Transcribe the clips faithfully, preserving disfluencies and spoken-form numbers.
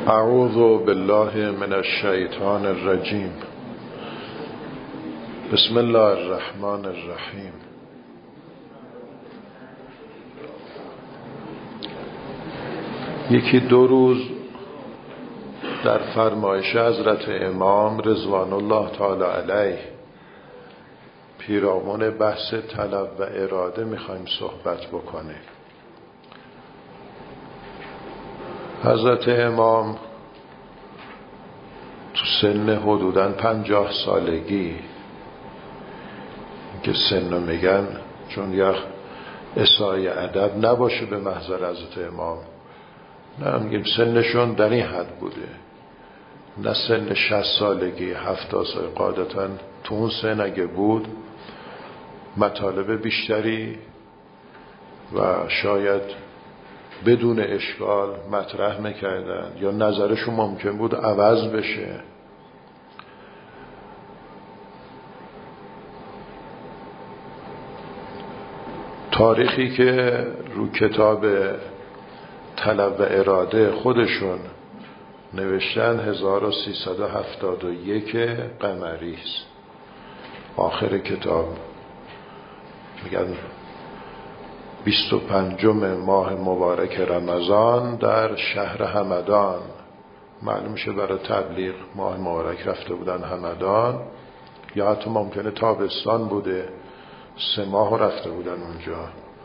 اعوذ بالله من الشیطان الرجیم. بسم الله الرحمن الرحیم. یکی دو روز در فرمایش حضرت امام رضوان الله تعالی علیه پیرامون بحث طلب و اراده میخوایم صحبت بکنیم. حضرت امام تو سن حدوداً پنجاه سالگی که سن رو میگن چون یا اسای ادب نباشه به محضر حضرت امام، نه میگیم سنشون در این حد بوده، نه سن شصت سالگی هفتاد سال. قاعدتاً تو اون سن اگه بود مطالب بیشتری و شاید بدون اشکال مطرح میکردن یا نظرشون ممکن بود عوض بشه. تاریخی که رو کتاب طلب و اراده خودشون نوشتن هزار و سیصد و هفتاد و یک قمری است. آخر کتاب میگن بیست و پنجم ماه مبارک رمضان در شهر همدان، معلوم میشه برای تبلیغ ماه مبارک رفته بودن همدان، یا حتی ممکنه تابستان بوده، سه ماه رفته بودن اونجا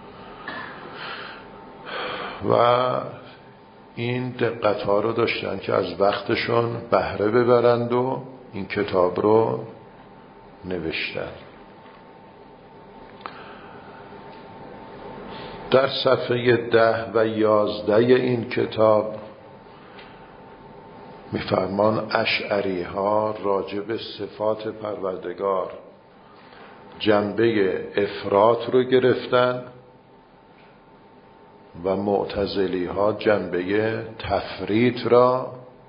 و این دقت ها رو داشتن که از وقتشون بهره ببرند و این کتاب رو نوشتن. در صفحه ده و یازده این کتاب میفرمان اشعری ها راجع به صفات پروردگار جنبه افراط رو گرفتن و معتزلی ها جنبه تفریط را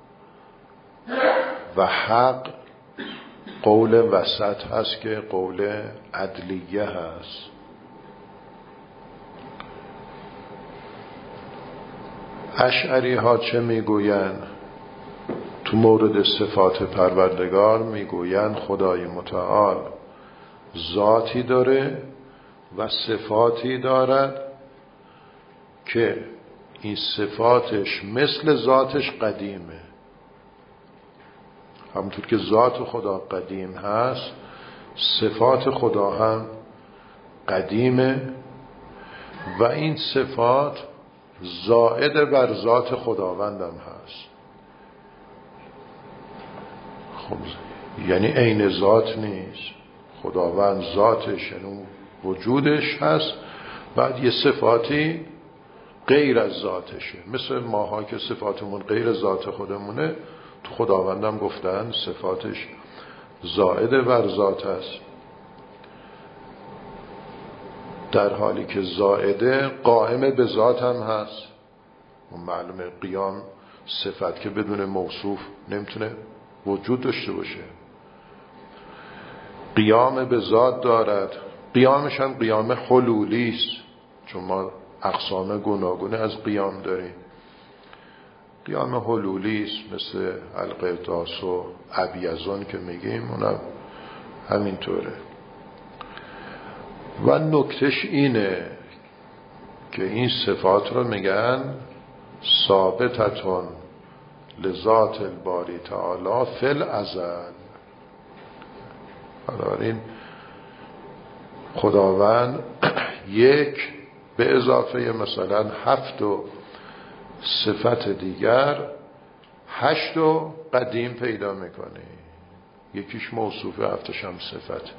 و حق قول وسط هست که قول عدلیه هست. اشعری ها چه میگوین؟ تو مورد صفات پروردگار میگوین خدای متعال ذاتی داره و صفاتی دارد که این صفاتش مثل ذاتش قدیمه. همونطور که ذات خدا قدیم هست صفات خدا هم قدیمه و این صفات زائد بر ذات خداوندم هست. خب یعنی عین ذات نیست، خداوند ذاتش یعنی وجودش هست، بعد یه صفاتی غیر از ذاتشه، مثل ماها که صفاتمون غیر ذات خودمونه، تو خداوندم گفتن صفاتش زائد بر ذات هست، در حالی که زائده قائم به ذات هم هست. معلومه قیام صفت که بدون موصوف نمیتونه وجود داشته باشه. قیام به ذات دارد، قیامش هم قیام حلولی است، چون ما اقسام گوناگون از قیام داریم. قیام حلولی است مثل القرطاس و ابیضان که میگیم، اونم همینطوره. و نکتش اینه که این صفات رو میگن ثابتتون لذات الباری تعالی فی الازل. بنابراین خداوند یک به اضافه مثلا هفت و صفت دیگر هشت و قدیم پیدا میکنه، یکیش موصوفه هفتش هم صفت.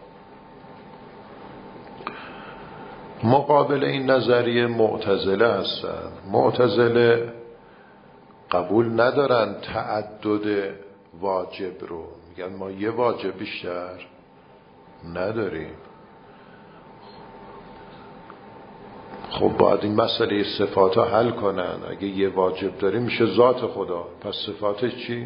مقابل این نظریه معتزله هستن. معتزله قبول ندارن تعدد واجب رو، میگن ما یه واجب بیشتر نداریم. خب باید این مسئله صفات ها حل کنن. اگه یه واجب داریم میشه ذات خدا، پس صفاتش چی؟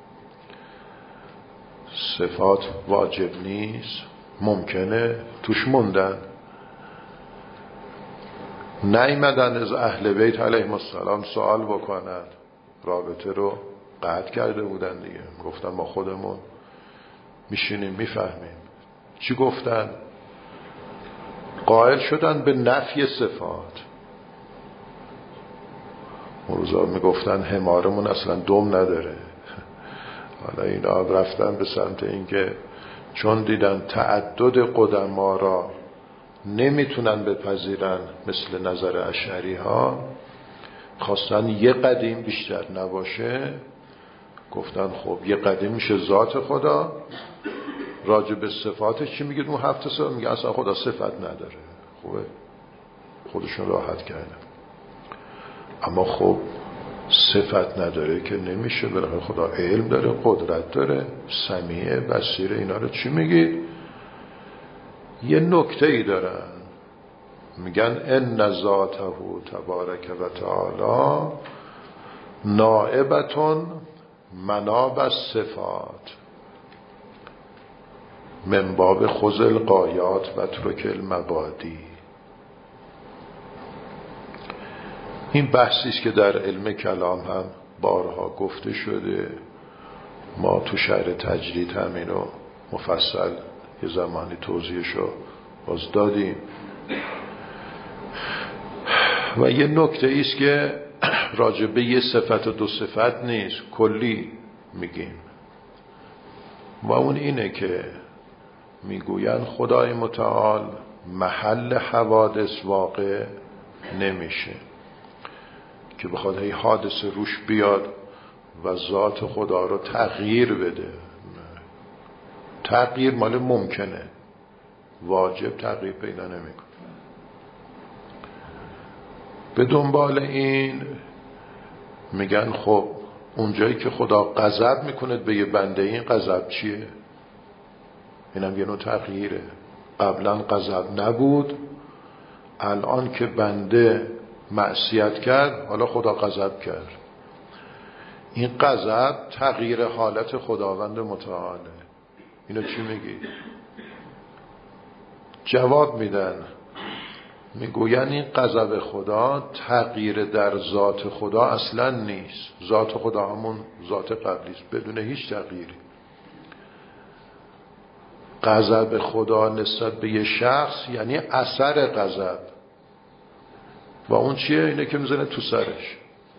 صفات واجب نیست، ممکنه توش موندن. نیامدن از اهل بیت علیهم السلام سوال بکنن، رابطه رو قطع کرده بودن دیگه. گفتن ما خودمون میشینیم میفهمیم. چی گفتن؟ قائل شدن به نفی صفات. اون روزا میگفتن حمارمون اصلا دم نداره. حالا اینا رفتن به سمت اینکه چون دیدن تعدد قدما را نمیتونن بپذیرن مثل نظر اشعری ها، خواستن یه قدیم بیشتر نباشه. گفتن خب یه قدیم میشه ذات خدا. راجع به صفاتش چی میگه؟ اون هفت صفات میگه اصلا خدا صفت نداره. خوبه، خودشون راحت کردن. اما خب صفت نداره که نمیشه. برای خدا علم داره، قدرت داره، سمیع، بصیر. اینا رو چی میگی؟ یه نکته ای دارن، میگن ان ذاته تبارک و تعالی نائبتون مناب الصفات من باب خذ الغایات و ترک المبادی. این بحثی است که در علم کلام هم بارها گفته شده. ما تو شرح تجرید هم اینو مفصل یه زمانی توضیحشو باز دادیم. و یه نکته ایست که راجبه یه صفت و دو صفت نیست، کلی میگیم. و اون اینه که میگوین خدای متعال محل حوادث واقع نمیشه که بخواد هی حادثه روش بیاد و ذات خدا رو تغییر بده. تغییر مال ممکنه، واجب تغییر پیدا نمیکنه. به دنبال این میگن خب اونجایی که خدا غضب میکنه به یه بنده، این غضب چیه؟ اینم یه نوع تغییره. قبلا غضب نبود، الان که بنده معصیت کرد حالا خدا غضب کرد. این غضب تغییر حالت خداوند متعاله. اینو چی میگی؟ جواب میدن، میگوین این غضب خدا تغییر در ذات خدا اصلا نیست. ذات خدا همون ذات قبلی است بدون هیچ تغییری. غضب خدا نسبت به یه شخص یعنی اثر غضب. و اون چیه؟ اینه که میزنه تو سرش،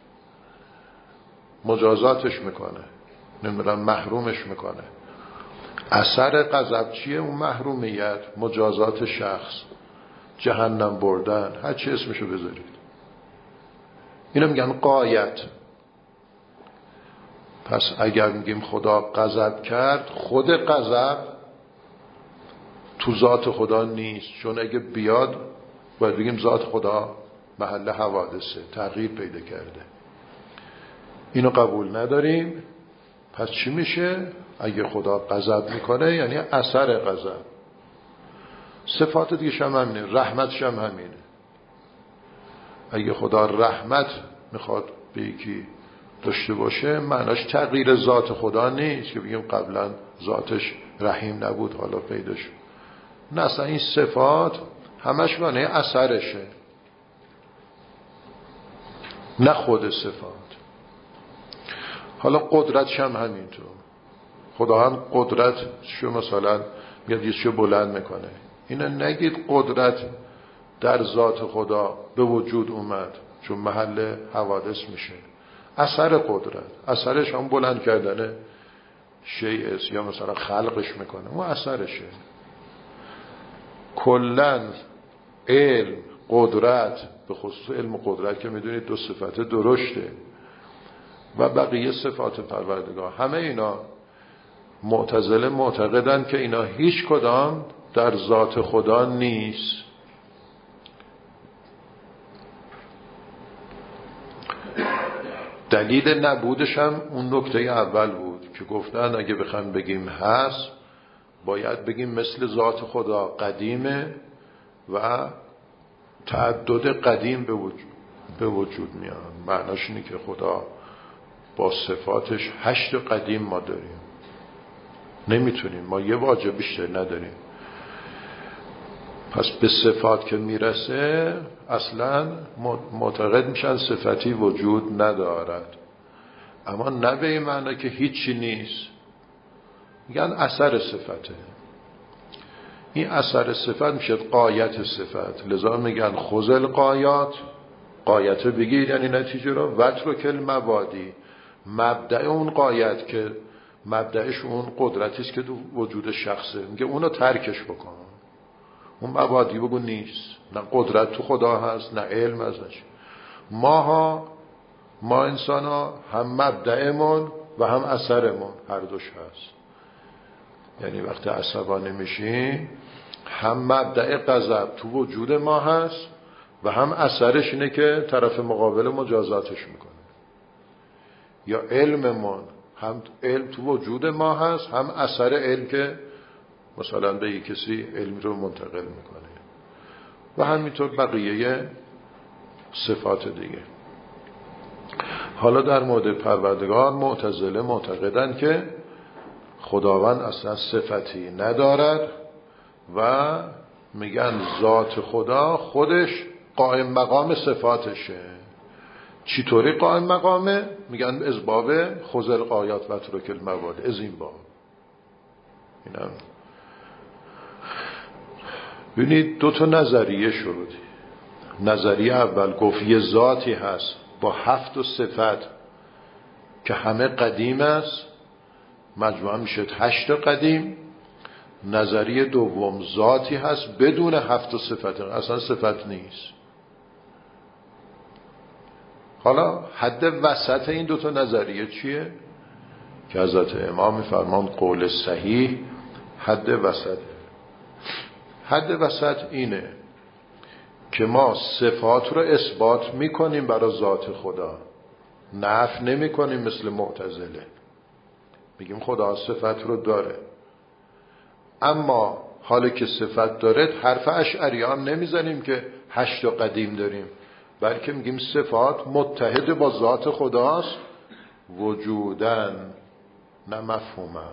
مجازاتش میکنه، نمیدونم محرومش میکنه. اثر غضب چیه؟ اون محرومیت، مجازات شخص، جهنم بردن، هر چی اسمشو بذارید. اینو میگن غایت. پس اگر میگیم خدا غضب کرد، خود غضب تو ذات خدا نیست، چون اگه بیاد باید بگیم ذات خدا محل حوادثه، تغییر پیدا کرده. اینو قبول نداریم. پس چی میشه؟ اگه خدا غضب میکنه یعنی اثر غضب. صفات دیگه هم همینه، رحمتش هم همینه. اگه خدا رحمت میخواد به یکی داشته باشه، معناش تغییر ذات خدا نیست که بگیم قبلا ذاتش رحیم نبود حالا پیدا شد. نه، اصلا این صفات همش معنی اثرشه، نه خود صفات. حالا قدرتش هم همینطور. خدا هم قدرت شو مثلا میاد یه چیو بلند میکنه. اینا نگید قدرت در ذات خدا به وجود اومد چون محل حوادث میشه. اثر قدرت، اثرش هم بلند کردنه شیء است یا مثلا خلقش میکنه، اون اثرشه. کلن علم، قدرت، به خصوص علم و قدرت که میدونید دو صفت درشته، و بقیه صفات پروردگار، همه اینا معتزله معتقدن که اینا هیچ کدام در ذات خدا نیست. دلیل نبودش هم اون نکته اول بود که گفتن اگه بخوایم بگیم هست باید بگیم مثل ذات خدا قدیمه و تعدد قدیم به وجود, به وجود میاد. معناش اینه که خدا با صفاتش هشت قدیم ما داریم، نمیتونیم، ما یه واجب بیشتر نداریم. پس به صفات که میرسه اصلا معتقد میشن صفتی وجود ندارد. اما نه به این معنی که هیچی نیست. میگن اثر صفته. این اثر صفت میشه غایت صفت. لذا میگن خذل غایات، غایت بگیر یعنی نتیجه رو، وترک المبادی، مبدأ اون غایت که مبدأش اون قدرتی است که تو وجود شخصه، میگه اونو ترکش بکن. اون مبادی بگو نیست، نه قدرت تو خدا هست، نه علم ازش. ماها ما انسان ها هم مبدأمون و هم اثرمون هر دوش هست. یعنی وقتی عصبانی میشیم هم مبدأ غضب تو وجود ما هست و هم اثرش اینه که طرف مقابل مجازاتش میکنه. یا علممون هم علم تو وجود ما هست، هم اثر علم که مثلا به یک کسی علم رو منتقل میکنه. و همینطور بقیه صفات دیگه. حالا در مورد پروردگار معتزله معتقدن که خداوند اصلا صفتی ندارد و میگن ذات خدا خودش قائم مقام صفاتشه. چطوری قائم مقامه؟ میگن از باب خذل غایات و ترک المبادی، از این باب. اینم ببینید دو تا نظریه شد. نظریه اول گفت یه ذاتی هست با هفت و صفت که همه قدیم است، مجموعا میشه هشت قدیم. نظریه دوم ذاتی هست بدون هفت و صفت، اصلا صفت نیست. حالا حد وسط این دوتا نظریه چیه؟ که حضرت امام میفرمان قول صحیح حد وسط. حد وسط اینه که ما صفات رو اثبات میکنیم برای ذات خدا، نفی نمیکنیم مثل معتزله. میگیم خدا صفت رو داره، اما حالا که صفت داره حرف اشعریان نمیزنیم که هشت قدیم داریم، بلکه میگیم صفات متحد با ذات خداست وجودن، نه مفهومن.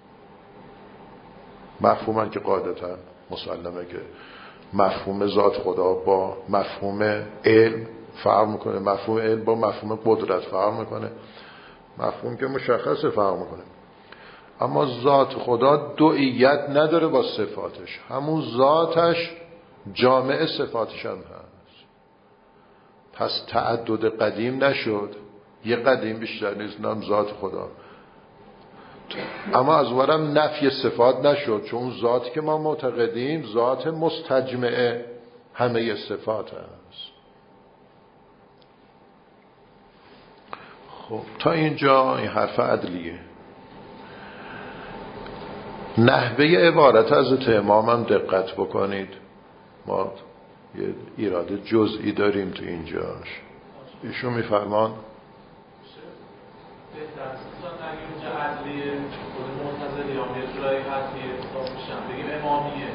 مفهومن که قاعدتا مسلمه که مفهوم ذات خدا با مفهوم علم فرق میکنه، مفهوم علم با مفهوم قدرت فرق میکنه، مفهوم که مشخصه فرق میکنه. اما ذات خدا دوئیت نداره با صفاتش، همون ذاتش جامع صفاتش هم هست. پس تعدد قدیم نشد، یه قدیم بیشتر نیست، نام ذات خدا. اما از ورم نفی صفات نشد، چون ذاتی که ما معتقدیم ذات مستجمع همه صفات هست. خب تا اینجا این حرف عدلیه. نحوه عبارت حضرت امام هم دقت بکنید، ما یه ایراد جزئی داریم تو اینجاش. ایشون میفرمان اینجا عدلیه خود معتزلی هم یه جورایی حدیه حساب میشن، بگیم امامیه.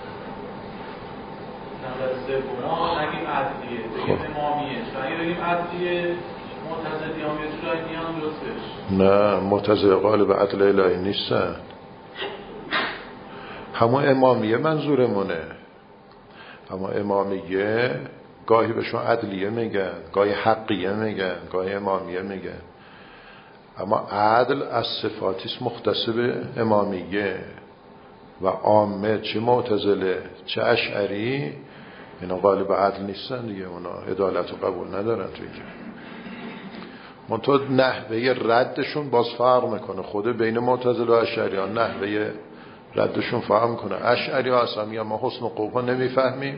نمبر سوم نگیم عدلیه، بگیم امامیه. چون اگه بگیم عدلیه معتزلی هم یه جورایی میان جزش. نه، معتزلی قالب عدل الهی نیستن. همون امامیه منظورمونه. اما امامیه گاهی بهشون عدلیه میگن، گاهی حقیه میگن، گاهی امامیه میگن. اما عدل از صفاتیست مختص به امامیه و عامه، چه معتزله چه اشعری، اینا غالب عدل نیستن دیگه، اونا عدالت رو قبول ندارن توی که منطقه نحوه ردشون باز فرق میکنه. خود بین معتزله و اشعریان نحوه ردشون فرق میکنه. اشعری ها اصلا میگن ما حسن و قبح نمیفهمیم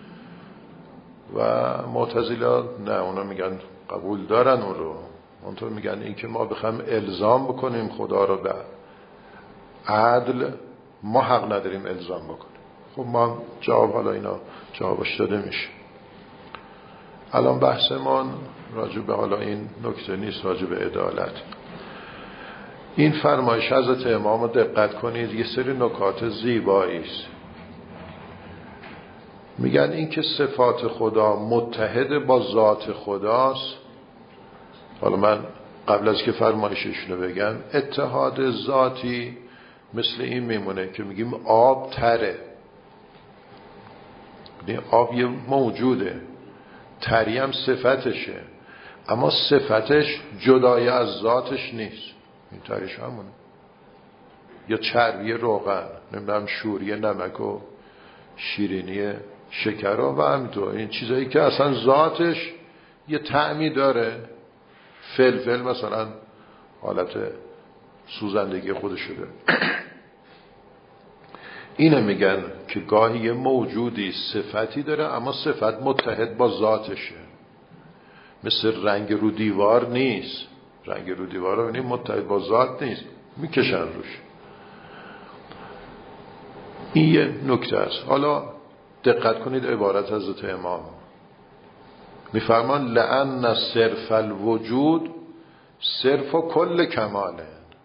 و معتزله نه، اونا میگن قبول دارن اون رو. اونطور میگن این که ما بخوایم الزام بکنیم خدا رو به عدل، ما حق نداریم الزام بکنیم. خب ما جواب حالا اینا جوابش داده میشه. الان بحثمون راجع به حالا این نکته نیست، راجع به عدالت. این فرمایش حضرت امام رو دقت کنید، یه سری نکات زیبایی است. میگن این که صفات خدا متحد با ذات خداست. حالا من قبل از که فرمایششونو بگم، اتحاد ذاتی مثل این میمونه که میگیم آب تره. این آب یه موجوده، تری هم صفتشه، اما صفتش جدای از ذاتش نیست. این تاریش همونه. یا چربی روغن، نمیدونم شوری نمک و شیرینی شکر و همینطور، این چیزایی که اصلا ذاتش یه طعمی داره. فلفل مثلا حالت سوزندگی خودش شده. اینه میگن که گاهی یه موجودی صفتی داره اما صفت متحد با ذاتشه. مثل رنگ رو دیوار نیست. رنگ رو دیوار رو ببینید متحد با ذات نیست، میکشن روش. این یه نکته است. حالا دقت کنید عبارت حضرت امام میفرمان لأن صرف الوجود صرف و کل کماله.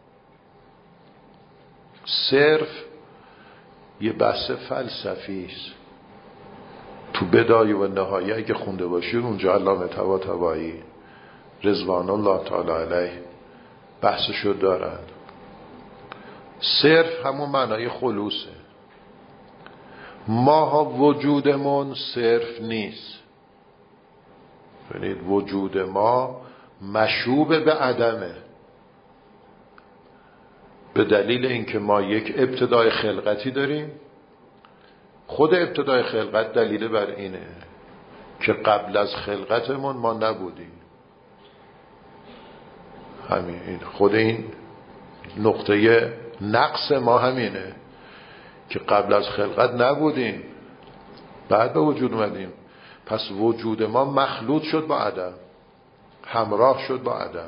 صرف یه بحث فلسفی است. تو بدایه و نهایه اگه خونده باشید اونجا علامه طباطبایی رضوان الله تعالی علیه بحثشو دارن. صرف همون معنای خلوصه. ماها وجودمون صرف نیست. ببینید وجود ما مشوب به عدمه، به دلیل اینکه ما یک ابتدای خلقتی داریم. خود ابتدای خلقت دلیل بر اینه که قبل از خلقتمون ما نبودیم. همین خود این نقطه نقص ما همینه که قبل از خلقت نبودیم، بعد به وجود اومدیم. پس وجود ما مخلوط شد با عدم، همراه شد با عدم.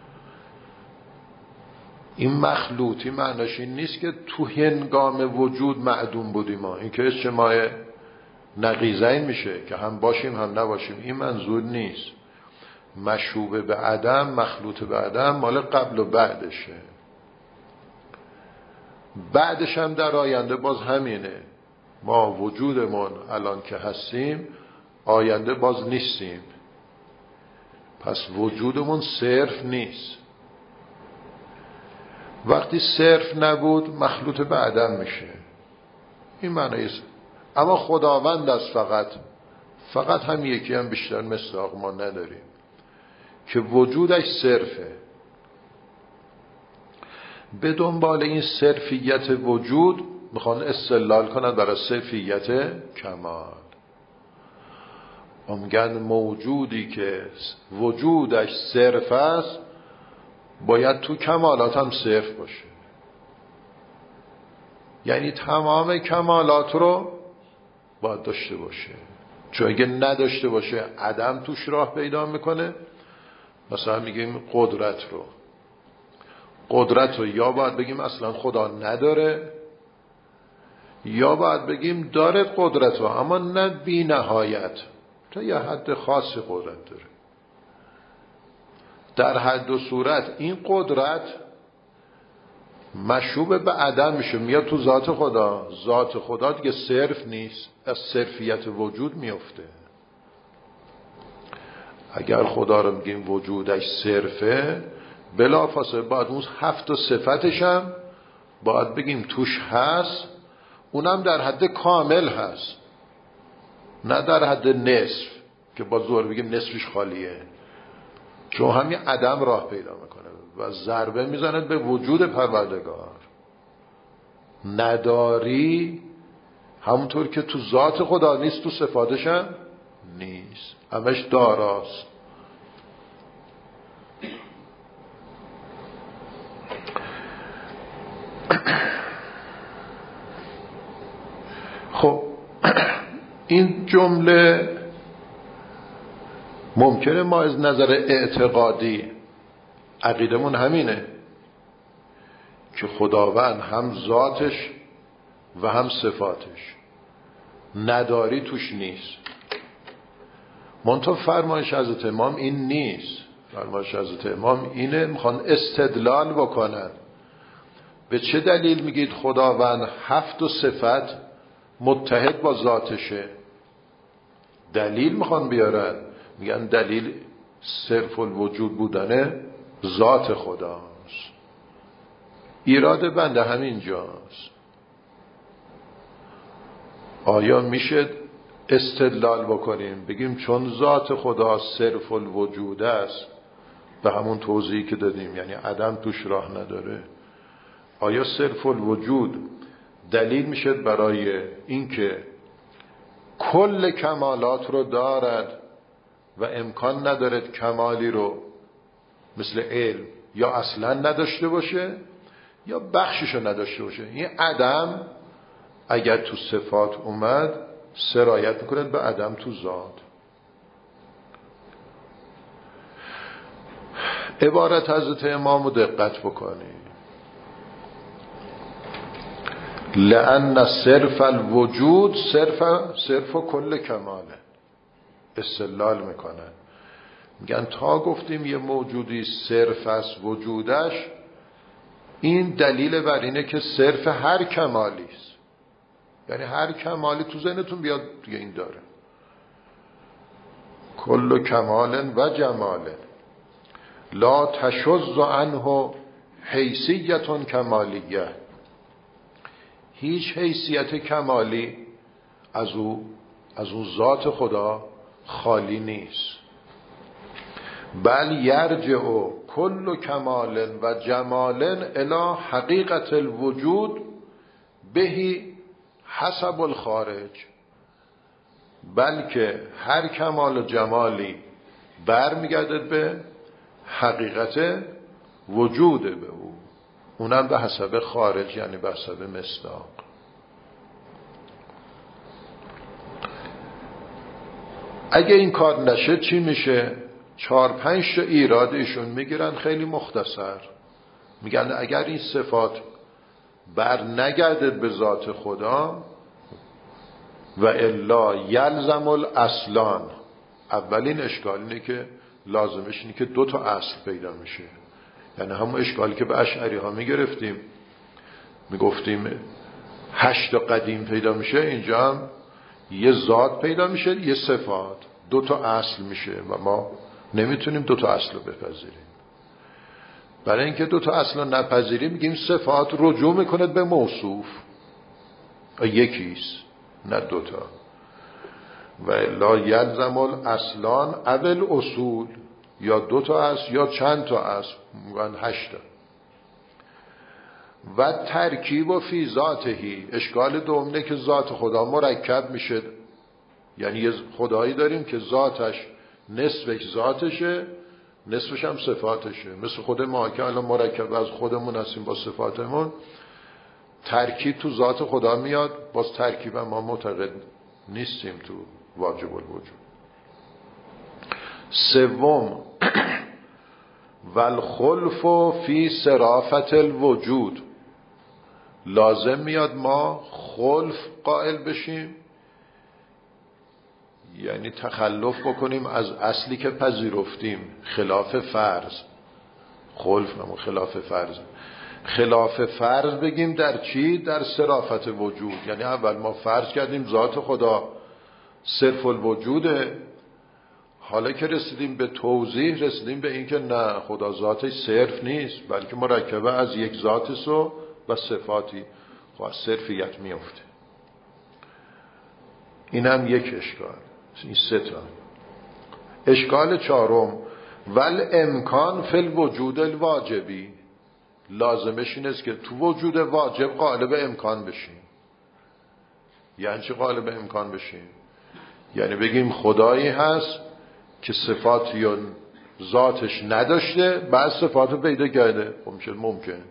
این مخلوطی معناش این نیست که تو هنگام وجود معدوم بودیم ما. این که اجتماع نقیضین میشه که هم باشیم هم نباشیم، این منظور نیست. مشوبه به عدم، مخلوط به عدم مال قبل و بعدشه. بعدش هم در آینده باز همینه. ما وجودمون الان که هستیم آینده باز نیستیم. پس وجودمون صرف نیست. وقتی صرف نبود مخلوط به عدم میشه. این معنی است. اما خداوند است. فقط فقط هم یکی هم بیشتر مصداق ما نداریم که وجودش صرفه. به دنبال این صرفیت وجود میخوان استدلال کنند برای صرفیت کمال. میگن موجودی که وجودش صرف است باید تو کمالات هم صرف باشه. یعنی تمام کمالات رو باید داشته باشه. چون اگه نداشته باشه عدم توش راه پیدا میکنه. مثلا میگیم قدرت رو قدرت رو یا باید بگیم اصلا خدا نداره، یا باید بگیم داره قدرت رو اما نه بی نهایت، تا یه حد خاصی قدرت داره. در حد و صورت این قدرت مشوب به عدم میشه، میاد تو ذات خدا. ذات خدا دیگه صرف نیست، از صرفیت وجود میفته. اگر خدا رو میگیم وجودش صرفه، بلافاصله باید اون هفت و صفتش هم باید بگیم توش هست، اونم در حد کامل هست، نه در حد نصف که با زور بگیم نصفش خالیه. چون همین عدم راه پیدا میکنه و ضربه میزند به وجود پروردگار. نداری همونطور که تو ذات خدا نیست، تو صفاتش هم نیست، همش داراست. خب این جمله ممکنه ما از نظر اعتقادی عقیدمون همینه که خداوند هم ذاتش و هم صفاتش، نداری توش نیست. منتها فرمایش حضرت امام این نیست. فرمایش حضرت امام اینه، میخوان استدلال بکنن. به چه دلیل میگید خداوند هفت و صفت متحد با ذاتشه؟ دلیل میخوان بیارن. میگن دلیل صرف الوجود بودن ذات خداست. ایراد بنده همین جاست. آیا میشه استدلال بکنیم بگیم چون ذات خدا صرف الوجود است، به همون توضیحی که دادیم، یعنی عدم توش راه نداره، آیا صرف الوجود دلیل میشه برای اینکه کل کمالات رو دارد و امکان ندارد کمالی رو مثل علم یا اصلا نداشته باشه یا بخششو نداشته باشه؟ این عدم اگر تو صفات اومد سرایت میکنه به عدم تو ذات. عبارت حضرت امام رو دقت بکنید. لأن صرف الوجود صرف صرف کل کماله. استدلال میکنن، میگن تا گفتیم یه موجودی صرف است وجودش، این دلیل بر اینه که صرف هر کمالی است. یعنی هر کمالی تو ذهنتون بیاد دیگه این داره. کل کمال و جمال لا تشذ عنه حیثیت کمالیه. هیچ حیثیت کمالی از او از اون ذات خدا خالی نیست. بل یرجع کل کمال و جمال الی حقیقت الوجود بهی حسب الخارج. بلکه هر کمال و جمالی برمیگردد به حقیقت وجود به او، اونم به حسب خارج، یعنی به حسب مصداق. اگه این کار نشه چی میشه؟ چهار پنج تا ایراد ایشون میگیرن خیلی مختصر. میگن اگر این صفات بر نگردد به ذات خدا و الا یلزم الاصلان. اولین اشکال اینه که لازمش اینه که دو تا اصل پیدا میشه. یعنی همون اشکالی که به اشعری ها میگرفتیم، میگفتیم هشت قدیم پیدا میشه، اینجا هم یه ذات پیدا میشه، یه صفات، دو تا اصل میشه و ما نمیتونیم دو تا اصل رو بپذیریم. برای اینکه دو تا اصل رو نپذیریم میگیم صفات رجوع میکنه به موصوف، یکیست نه دوتا. و لا یلزم الاصلان اول اصول، یا دو تا اصل یا چند تا اصل، میگن هشتا. و ترکیب و فی ذاتهی. اشکال دومینه که ذات خدا مرکب میشه، یعنی یه خدایی داریم که ذاتش نصفش ذاتشه، نصفش هم صفاتشه. مثل خود ما که الان مرکب از خودمون هستیم با صفاتمون، ترکیب تو ذات خدا میاد، باز ترکیب ما معتقد نیستیم تو واجب الوجود. سوم والخلف فی صرافت الوجود. لازم میاد ما خلف قائل بشیم، یعنی تخلف بکنیم از اصلی که پذیرفتیم، خلاف فرض. خلف نمو خلاف فرض. خلاف فرض بگیم در چی؟ در صرافت وجود. یعنی اول ما فرض کردیم ذات خدا صرف الوجوده، حالا که رسیدیم به توضیح رسیدیم به این که نه، خدا ذاتش صرف نیست بلکه مرکبه از یک ذات و و صفاتی، خب صرفیت میفته. این هم یک اشکال. این سه تا. اشکال چهارم ول امکان فی الوجود الواجبی. لازمش این است که تو وجود واجب قالب امکان بشیم. یعنی چه قالب امکان بشیم؟ یعنی بگیم خدایی هست که صفاتی یا ذاتش نداشته، بعد صفاتو پیدا کرده. خب میشه ممکن.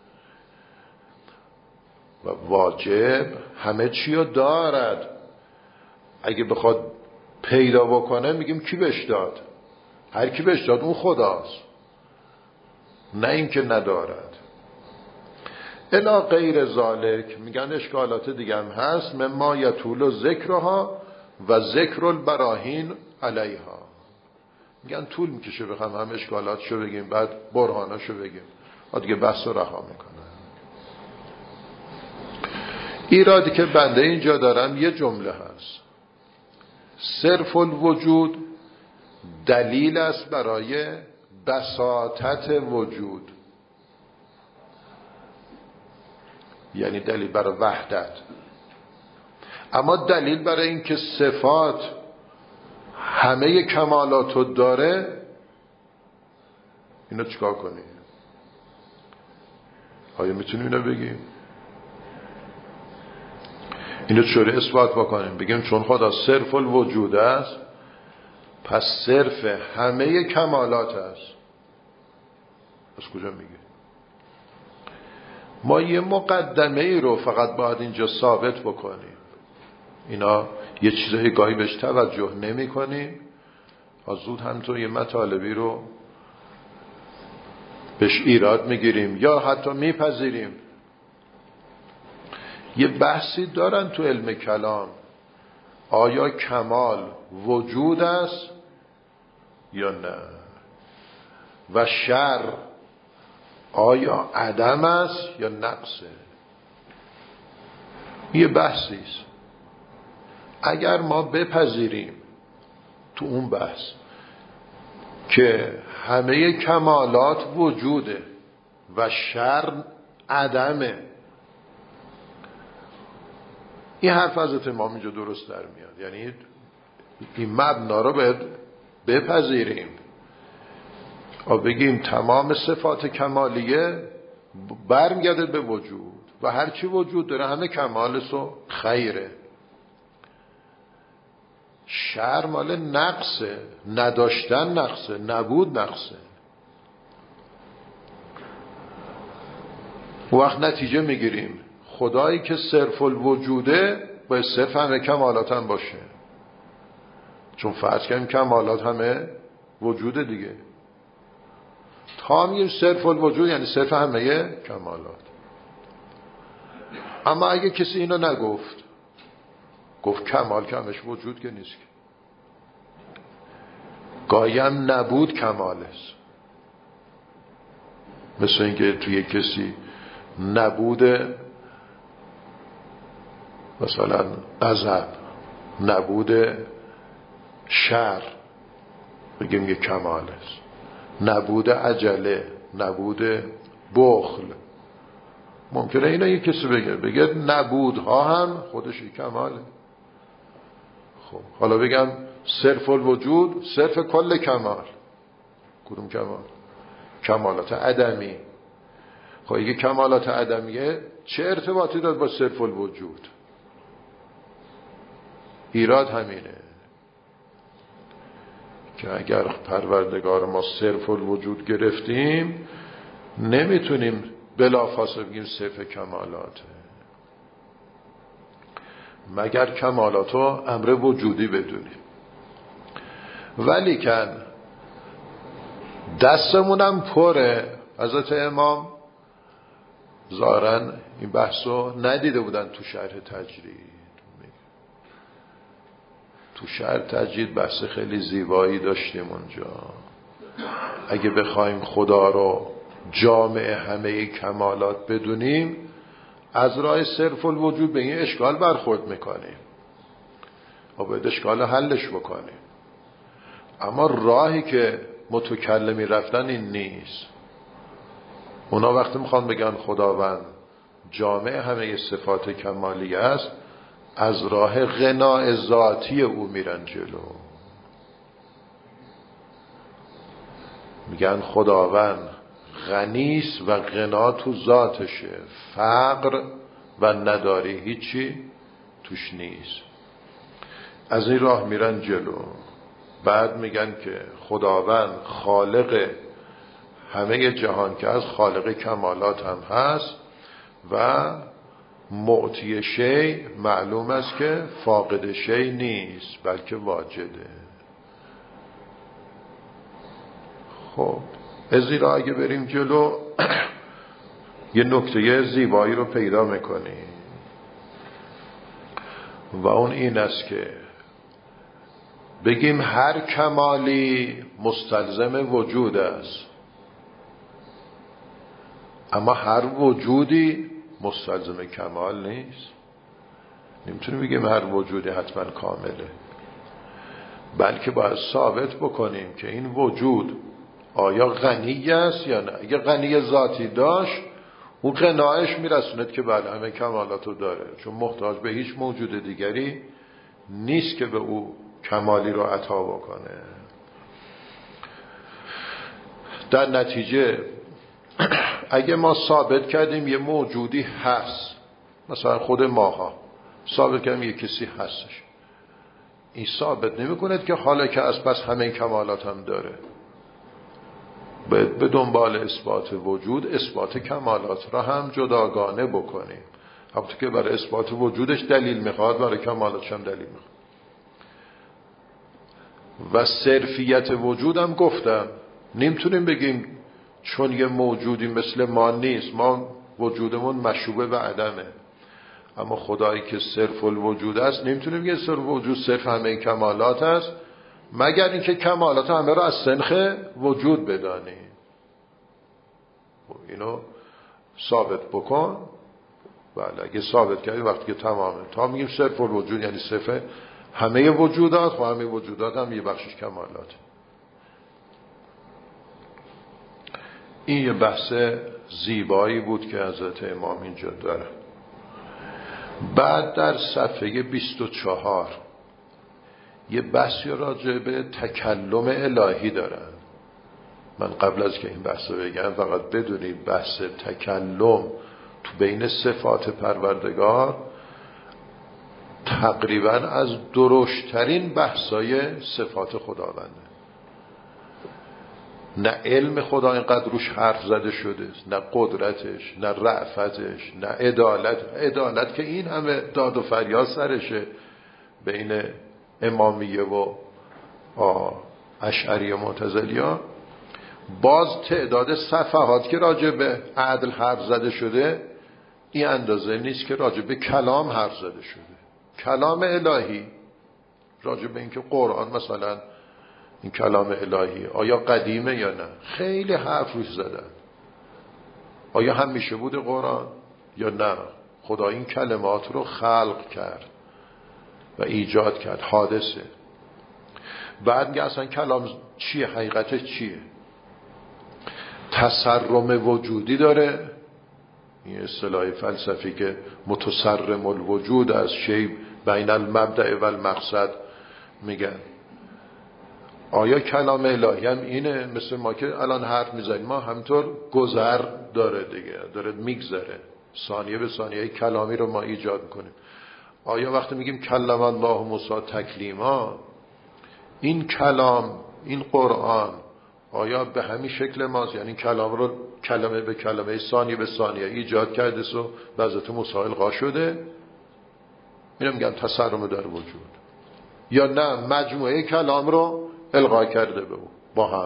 و واجب همه چی رو دارد. اگه بخواد پیدا بکنه میگیم کی بهش داد؟ هر کی بهش داد اون خداست، نه این که ندارد. الا غیر ذالک. میگن اشکالات دیگه هم هست. مما یطول ذکرها و ذکر البراهین علیها. میگن طول میکشه بخوام هم اشکالاتشو بگیم بعد برهاناشو بگیم، بعد دیگه بحث رو رها میکنه. ایرادی که بنده اینجا دارم یه جمله هست: صرف الوجود دلیل است برای بساطت وجود، یعنی دلیل برای وحدت. اما دلیل برای این که صفات همه کمالاتو داره، اینو چیکار کنیم؟ آیا میتونیم اینو بگیم؟ اینو چطوری اثبات بکنیم؟ بگیم چون خدا صرف الوجود است پس صرف همه کمالات است. از کجا میگه؟ ما یه مقدمه ای رو فقط باید اینجا ثابت بکنیم. اینا یه چیزایی گاهی بهش توجه نمی کنیم، زود همینطور یه مطالبی رو بهش ایراد میگیریم یا حتی میپذیریم. یه بحثی دارن تو علم کلام، آیا کمال وجود است یا نه، و شر آیا عدم است یا نقصه. یه بحثی است. اگر ما بپذیریم تو اون بحث که همه کمالات وجوده و شر عدمه، این حرف حضرت امام اینجا درست در میاد. یعنی این مبنا رو باید بپذیریم و بگیم تمام صفات کمالیه برمیگرده به وجود و هرچی وجود داره همه کمالش و خیره. شر مال نقصه، نداشتن نقصه، نبود نقصه. وقت نتیجه میگیریم خدایی که صرف الوجوده باید صرف همه کمالات هم باشه، چون فرض کنیم کمالات همه وجوده دیگه. تا میگیم صرف الوجود یعنی صرف همه کمالات. اما اگه کسی اینو نگفت، گفت کمال کمش وجود که نیست، گاهی هم نبود کمال است. مثل اینکه توی کسی نبود مثلا غضب، نبود شر، بگیم یه کمال است. نبود عجله، نبود بخل، ممکنه اینا یه کسی بگه بگه نبودها هم خودش یک کماله. خب حالا بگم صرف الوجود صرف کل کمال، کدوم کمال؟ کمالات عدمی. خب اگه کمالات عدمیه چه ارتباطی داد با صرف الوجود؟ ایراد همینه که اگر پروردگار ما صرف الوجود گرفتیم نمیتونیم بلافاصله بگیم صرف کمالاته، مگر کمالاتو امر وجودی بدونیم. ولیکن دستمونم پره. حضرت امام ظاهراً این بحثو ندیده بودن تو شرح تجرید. تو شرح تجرید بحث خیلی زیبایی داشتیم اونجا. اگه بخوایم خدا رو جامع همه کمالات بدونیم، از راه صرف الوجود به این اشکال برخورد میکنیم و باید اشکال حلش بکنیم. اما راهی که متکلمی رفتن این نیست. اونا وقتی میخوان بگن خداوند جامع همه صفات کمالی است، از راه غنا ذاتی او میرن جلو. میگن خداوند غنیست و غنا تو ذاتشه، فقر و نداری هیچی توش نیست. از این راه میرن جلو. بعد میگن که خداوند خالق همه جهان که از خالق کمالات هم هست و معطی شی معلوم است که فاقد شی نیست بلکه واجده. خب از این راه اگه بریم جلو یه نکته زیبایی رو پیدا میکنیم و اون این است که بگیم هر کمالی مستلزم وجود است، اما هر وجودی مستلزم کمال نیست. نمیتونیم بگیم هر وجودی حتما کامله، بلکه باید ثابت بکنیم که این وجود آیا غنی است یا نه. اگه غنی ذاتی داشت اون قناعش میرسوند که بله همه کمالاتو داره، چون محتاج به هیچ موجود دیگری نیست که به او کمالی رو عطا بکنه. در نتیجه اگه ما ثابت کردیم یه موجودی هست، مثلا خود ماها ثابت کردیم یه کسی هستش، این ثابت نمی کند که حالا که از پس همه کمالات هم داره. به دنبال اثبات وجود اثبات کمالات را هم جداگانه بکنیم. همونطور که برای اثبات وجودش دلیل میخواد برای کمالاتش هم دلیل میخواد. و صرفیت وجود هم گفتم نمیتونیم بگیم چون یه موجودی مثل ما نیست، ما وجودمون مشوبه به عدمه، اما خدایی که صرف الوجود است نمیتونیم بگیم صرف وجود صرف همه کمالات است، مگر اینکه کمالات همه را از سنخ وجود بدانیم. اینو ثابت بکن. بله اگه ثابت کردی وقتی که تمامه، تا میگیم صرف الوجود یعنی صرف همه وجودات، و همه وجودات هم یه بخشش کمالات. این یه بحث زیبایی بود که حضرت امام اینجا داره. بعد در صفحه بیست و چهار یه بحثی راجع به تکلم الهی دارن. من قبل از که این بحث رو بگم فقط بدونید بحث تکلم تو بین صفات پروردگار تقریبا از درشترین بحثای صفات خداونده. نه علم خدا اینقدر روش حرف زده شده، نه قدرتش، نه رأفتش، نه عدالت. عدالت که این همه داد و فریاد سرشه بین امامیه و اشعری و معتزلی‌ها، باز تعداد صفحات که راجع به عدل حرف زده شده این اندازه نیست که راجع به کلام حرف زده شده. کلام الهی راجع به اینکه قرآن مثلا این کلام الهی آیا قدیمه یا نه، خیلی حرف روش زدن. آیا همیشه بوده قرآن یا نه، خدا این کلمات رو خلق کرد و ایجاد کرد، حادثه. بعد میگه اصلا کلام چیه، حقیقتش چیه. تسرم وجودی داره، این اصطلاح فلسفی که متسرم الوجود از شی بین المبدأ و المقصد میگن. آیا کلام الهی هم اینه؟ مثل ما که الان حرف میزنیم ما همینطور گذر داره دیگه، داره میگذره، ثانیه به ثانیه کلامی رو ما ایجاد میکنیم. آیا وقتی میگیم کلم الله موسی تکلیما، این کلام، این قرآن آیا به همین شکل ماست؟ یعنی کلام رو کلمه به کلمه، ثانیه به ثانیه ایجاد کرده سو به حضرت موسی القا شده؟ اینو میگن تسرم در وجود. یا نه مجموعه کلام رو القا کرده به او با هم.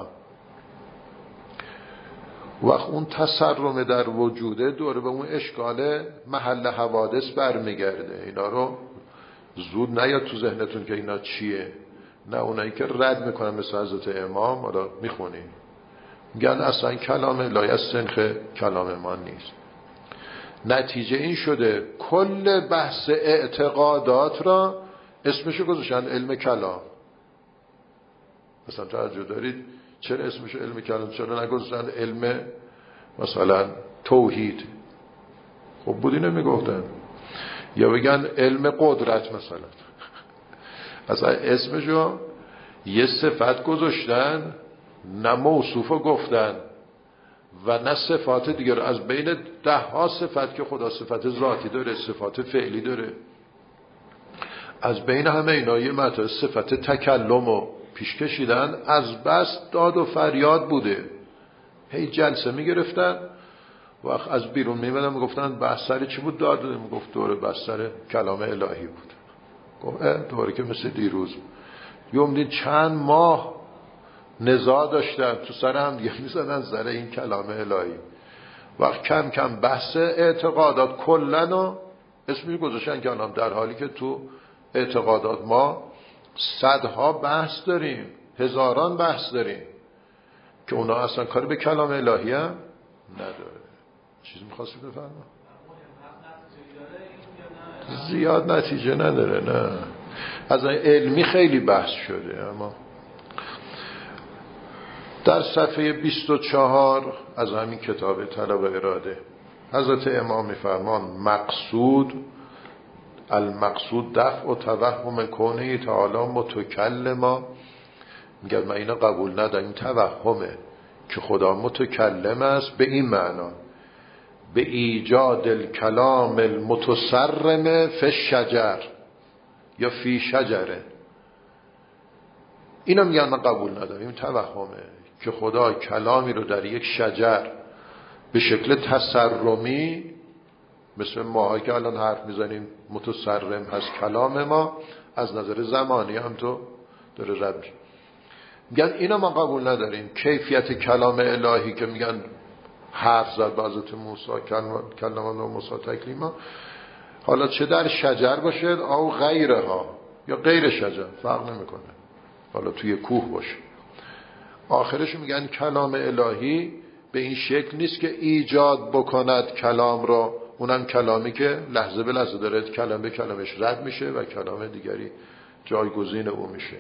وقت اون تسرم در وجوده دور به اون اشکال محل حوادث برمیگرده. اینا رو زود نیاد تو ذهنتون که اینا چیه. نه اونایی که رد میکنن مثل حضرت امام، حالا میخونیم میگن اصلا کلام الهی از سنخ کلام ما نیست. نتیجه این شده کل بحث اعتقادات را اسمشو گذاشتن علم کلام. مثلا توجه دارید چرا اسمشو علم کلام، چرا نگذاشتن علم مثلا توحید؟ خب بودی نمیگفتن. یا بگن علم قدرت مثلا، اصلا اسمشو یه صفت گذاشتن، نه موصوفو گفتن و نه صفات دیگر. از بین ده ها صفت که خدا صفت ذاتی داره، صفات فعلی داره، از بین همه اینا یه مطلب صفت تکلمو پیش کشیدن. از بس داد و فریاد بوده، هی جلسه میگرفتن، وقت از بیرون میمدن میگفتن بحث سر چی بود؟ داد میگفت دوره بحث سر کلام الهی بود. گفت دوره که مثل دیروز یومدین چند ماه نزاع داشتن تو سر هم دیگه میزدن سر این کلام الهی. وقت کم کم بحث اعتقادات کلن و اسمی گذاشتن کلام، در حالی که تو اعتقادات ما صدها بحث داریم، هزاران بحث داریم که اونا اصلا کاری به کلام الهی هم نداره. چیزی میخواستی بفرما؟ زیاد نتیجه نداره. نه از علمی خیلی بحث شده. اما در صفحه بیست و چهار از همین کتاب طلب و اراده حضرت امام میفرمان مقصود المقصود دفع و توهم کونه تعالی متکلما. میگن من اینا قبول ندارم، توهمه که خدا متکلم است به این معنا به ایجاد الکلام المتصرم فی الشجر یا فی شجره. اینا میگن من قبول ندارم، این توهمه که خدا کلامی رو در یک شجر به شکل تصرمی، مثل ماهایی که الان حرف میزنیم متصرم هست کلام ما، از نظر زمانی هم تو داره رد میشه. میگن اینا ما قبول نداریم. کیفیت کلام الهی که میگن حرف زد با حضرت موسی کلام الله موسی تکلیما، حالا چه در شجر باشه او غیرها یا غیر شجر فرق نمیکنه، حالا توی کوه باشه. آخرش میگن کلام الهی به این شکل نیست که ایجاد بکند کلام را، اونم کلامی که لحظه به لحظه داره کلام به کلامش رد میشه و کلام دیگری جایگزین او میشه.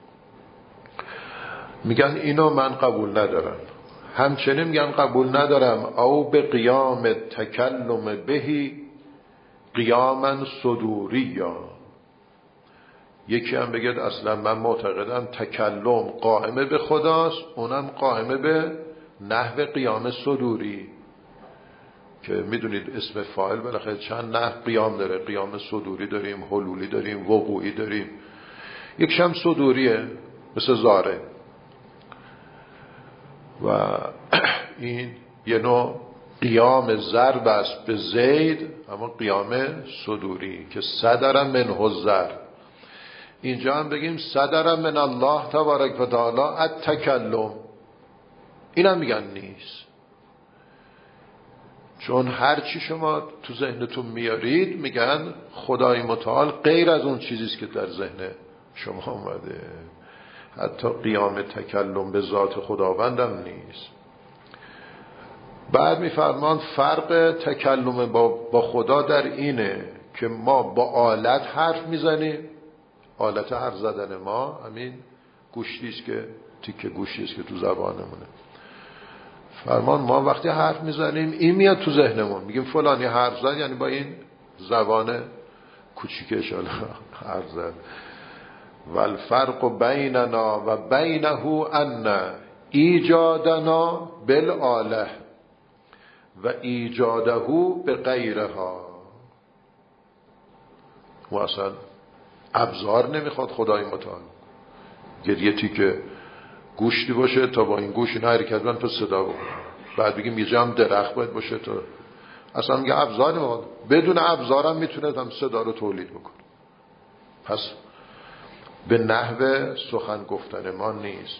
میگن اینو من قبول ندارم. همچنین میگن قبول ندارم او به قیام تکلم بهی قیاما صدوریا. یکی هم بگید اصلا من معتقدم تکلم قائمه به خداست، اونم قائمه به نحو قیام صدوری، که میدونید اسم فاعل بالاخره چند نحو قیام داره. قیام صدوری داریم، حلولی داریم، وقوعی داریم. یکش هم صدوریه مثل زاره. و این یه نوع قیام ضرب است به زید، اما قیام صدوری که صدر منه الضرب. اینجا هم بگیم صدر من الله تبارک و تعالی التکلم، این هم میگن نیست. چون هر چی شما تو ذهنتون میارید میگن خدای متعال غیر از اون چیزیست که در ذهن شما اومده. حتی قیام تکلم به ذات خداوندم نیست. بعد میفرمان فرق تکلم با, با خدا در اینه که ما با آلت حرف میزنیم. آلت حرف زدن ما همین گوشتیست که تیکه گوشتیست که تو زبانمونه. فرمان ما وقتی حرف میزنیم این میاد تو ذهنمون، میگیم فلانی حرف زد، یعنی با این زبان کوچیکش حرف زد. والفرق بیننا و بینه ان ایجادنا بالآله و ایجاده به غیرها. و اصلا ابزار نمیخواد خدای متعال. گریه تیکه گوشتی باشه تا با این گوش این حرکت من تو صدا بکنم، بعد بگیم یه جمع درخت باید باشه تا، اصلا میگه ابزار نمیخواد. بدون ابزارم میتونه هم صدا رو تولید بکنه. پس به نحو سخن گفتن ما نیست.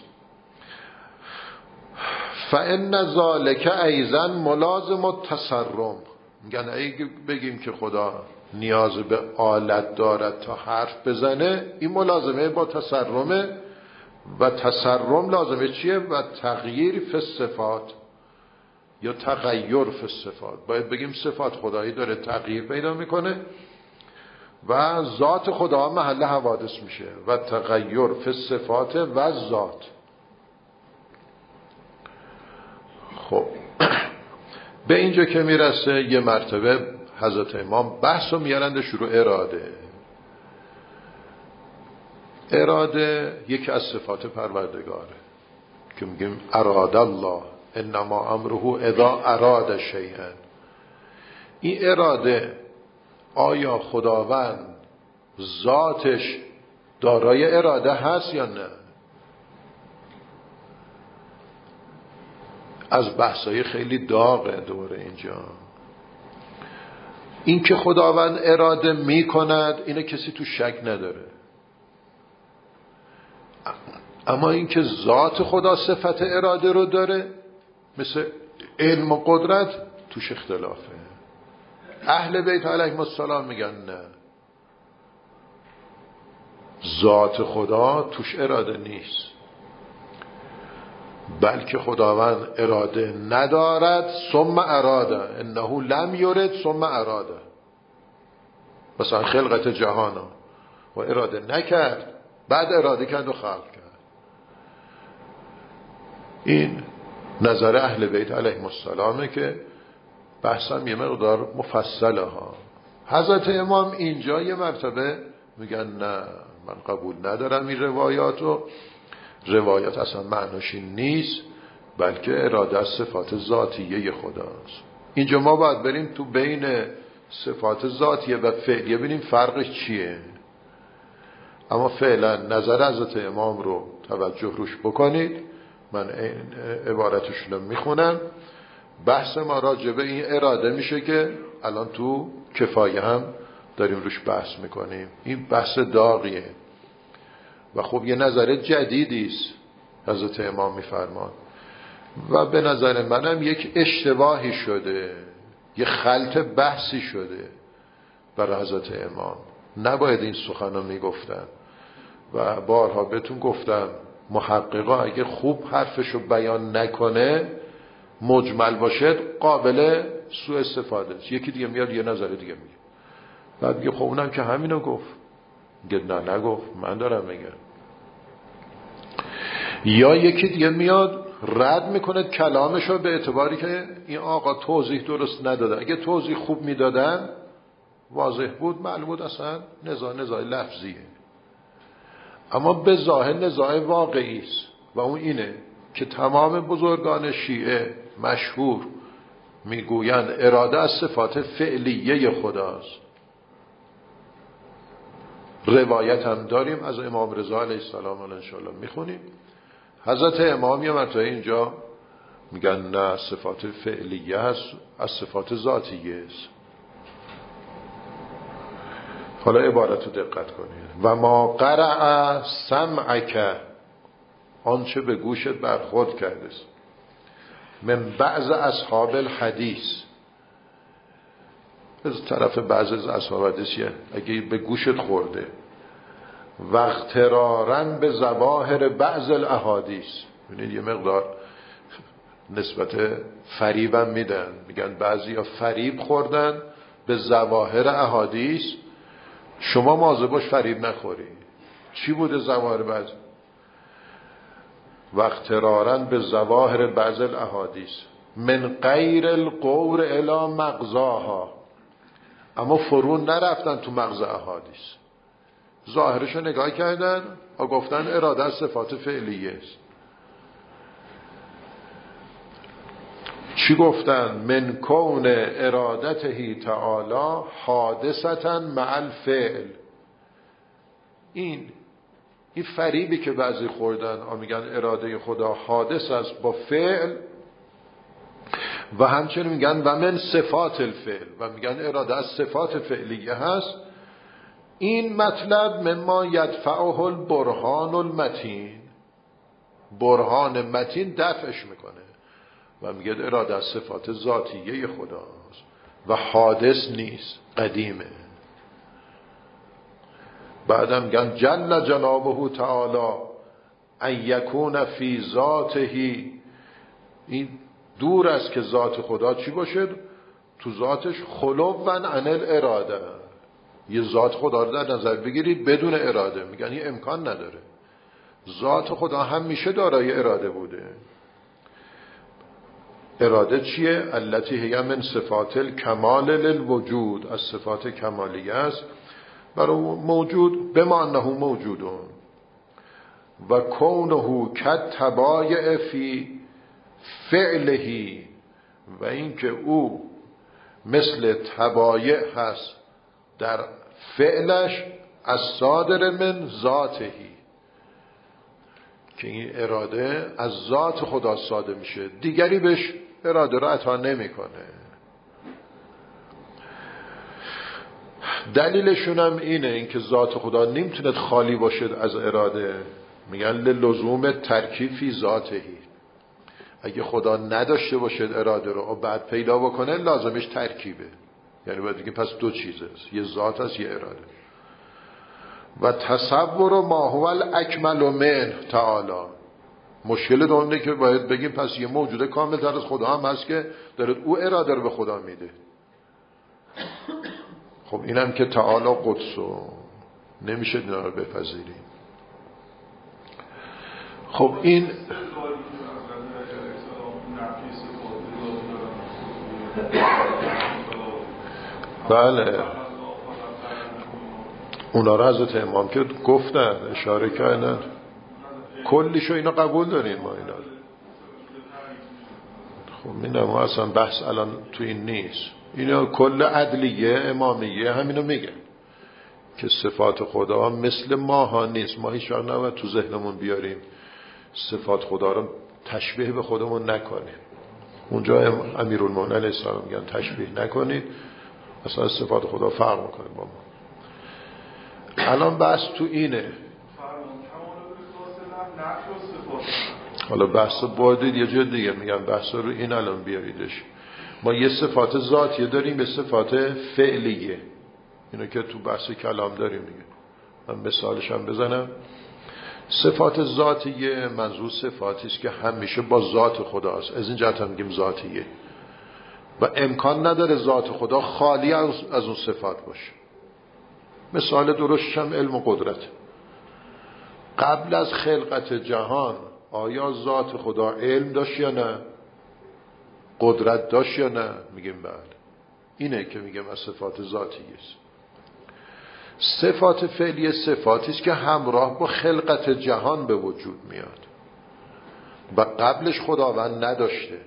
فإن ذلک ایضا ملازم التصرم. میگن اگه بگیم که خدا نیاز به آلت دارد تا حرف بزنه، این ملازمه با تصرمه. و تصرم لازمه چیه؟ و تغییر فی الصفات یا تغییر فی الصفات. باید بگیم صفات خدایی داره تغییر پیدا میکنه و ذات خدا محل حوادث میشه. و تغییر فی الصفات و ذات. خب به اینجا که میرسه یه مرتبه حضرت امام بحث رو میارند شروع اراده. اراده یکی از صفات پروردگاره که میگیم اراد الله انما امره اذا اراد شیئا. این اراده آیا خداوند ذاتش دارای اراده هست یا نه؟ از بحثای خیلی داغه دوره اینجا. این که خداوند اراده میکند اینه کسی تو شک نداره، اما این که ذات خدا صفت اراده رو داره مثل علم و قدرت توش اختلافه. اهل بیت علیهم السلام میگن نه، ذات خدا توش اراده نیست، بلکه خداوند اراده ندارد ثم اراده، انه لم یرد ثم اراده. مثلا خلقت جهانا و اراده نکرد بعد اراده کرد و خلق کرد. این نظر اهل بیت علیهم السلامه که بحثم یه مقدار مفصله ها. حضرت امام اینجا یه مرتبه میگن نه من قبول ندارم این روایات رو، روایات اصلا معناش این نیست، بلکه اراده از صفات ذاتیه خداست. اینجا ما باید بریم تو بین صفات ذاتیه و فعلیه ببینیم فرقش چیه. اما فعلا نظر حضرت امام رو توجه روش بکنید. من این عبارتشون رو میخونم. بحث ما راجع به این اراده میشه که الان تو کفایه هم داریم روش بحث میکنیم. این بحث داغیه و خب یه نظر جدیدیست حضرت امام میفرمان و به نظر منم یک اشتباهی شده، یه خلط بحثی شده برای حضرت امام. نباید این سخن رو میگفتن و بارها بهتون گفتم محققا اگه خوب حرفشو بیان نکنه، مجمل باشد، قابل سوء استفاده است. یکی دیگه میاد یه نظر دیگه میگه، بعد میگه خب اونم که همینو گفت. میگه نه نگفت، من دارم میگم. یا یکی دیگه میاد رد میکنه کلامشو به اعتباری که این آقا توضیح درست نداده. اگه توضیح خوب میدادن، واضح بود، معلوم بود اصلا نزاع نزاع لفظیه. اما به ظاهر نزاع واقعی است و اون اینه که تمام بزرگان شیعه مشهور میگویند اراده از صفات فعلیه خداست. روایت هم داریم از امام رضا علیه السلام، ان شاء الله میخونیم. حضرت امام یه مرتبه اینجا میگن نه صفات فعلیه هست، از صفات ذاتیه است. حالا عبارت رو دقت کنید. و ما قرع سمعک، آنچه به گوشت برخورد کرده است، من بعض اصحاب الحدیث، از طرف بعض از اصحاب حدیثیه، اگه به گوشت خورده، و اغترارن به ظواهر بعض الاحادیث. ببینید یه مقدار نسبت فریبم میدن، میگن بعضی ها فریب خوردن به ظواهر احادیث. شما مواظب باش فریب نخوری. چی بوده ظواهر بعض؟ و اغترارن به ظواهر بعض الاحادیث من غیر القور الی مغزاها، اما فرون نرفتن تو مغز احادیث، ظاهرشو نگاه کردن و گفتن اراده از صفات فعلیه است. چی گفتن؟ من کون ارادته تعالی حادثتا مع الفعل. این این فریبی که بعضی خوردن، میگن اراده خدا حادث است با فعل، و همچنین میگن و من صفات الفعل، و میگن اراده از صفات فعلیه هست. این مطلب مما یدفعه البرهان المتین، برهان متین دفعش میکنه و میگه اراده از صفات ذاتیه خداست و حادث نیست، قدیمه. بعدم میگن جل جنابه تعالی ان یکون فی ذاته، این دور است که ذات خدا چی باشد؟ تو ذاتش خلو عن الاراده. یه ذات خدا رو در نظر بگیرید بدون اراده، میگن این امکان نداره. ذات خدا همیشه دارای اراده بوده. اراده چیه؟ التی هی من صفات الکمال للوجود، از صفات کمالیه است برای موجود، بما انه موجودون و کونه کتبایع فی فعله، و اینکه او مثل تبایع هست در فعلش، از صادر من ذاتهی، که این اراده از ذات خدا صادر میشه، دیگری بهش اراده را عطا نمیکنه. دلیلشون هم اینه، اینکه ذات خدا نمیتونه خالی باشد از اراده. میگن لزوم ترکیب فی ذاتهی، اگه خدا نداشته باشد اراده رو و بعد پیدا بکنه، لازمش ترکیبه. یعنی باید بگیم پس دو چیز است، یه ذات است یه اراده. و تصور ما هو الاکمل من تعالی، مشکل دونه که باید بگیم پس یه موجود کامل تر از خدا هم هست که داره او اراده رو به خدا میده. خب اینم که تعالی قدسو نمیشه اینا رو بپذیریم. خب این بله اونا را حضرت امام که گفتن اشاره کردن کلیشو اینا قبول داریم ما اینا. خب میدونم ما اصلا بحث الان تو این نیست. اینا کل عدلیه امامیه همینو میگن که صفات خدا مثل ماها نیست. ما هیچ وقت نباید تو ذهنمون بیاریم صفات خدا رو تشبیه به خودمون نکنیم. اونجا امیرالمومنین علیه السلام میگن تشبیه نکنید، اصلا صفات خدا فرق میکنه با ما. الان بحث تو اینه. حالا بحث بردید یه جور دیگه میگم بحث رو این الان بیاریدش. ما یه صفات ذاتیه داریم، یه صفات فعلیه. اینو که تو بحث کلام داریم دیگه. من مثالش هم بزنم. صفات ذاتیه منظور صفاتی است که همیشه با ذات خداست. از این جهت هم میگیم ذاتیه و امکان نداره ذات خدا خالی از اون صفات باشه. مثال درستش هم علم و قدرت. قبل از خلقت جهان آیا ذات خدا علم داشت یا نه؟ قدرت داشت یا نه؟ میگیم بله. اینه که میگم از صفات ذاتیه است. صفات فعلی صفاتی است که همراه با خلقت جهان به وجود میاد و قبلش خداوند نداشته.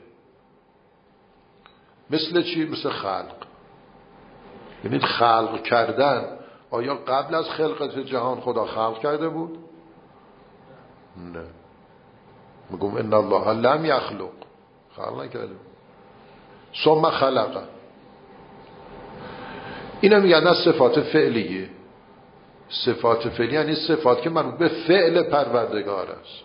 مثل چی؟ مثل خلق. یعنی خلق کردن. آیا قبل از خلقت جهان خدا خلق کرده بود؟ نه. میگم ان الله لم یخلق، خلق نکرده. ثم خلق. اینا میگن از صفات فعلیه. صفات فعلی یعنی صفات که مربوط به فعل پروردگار است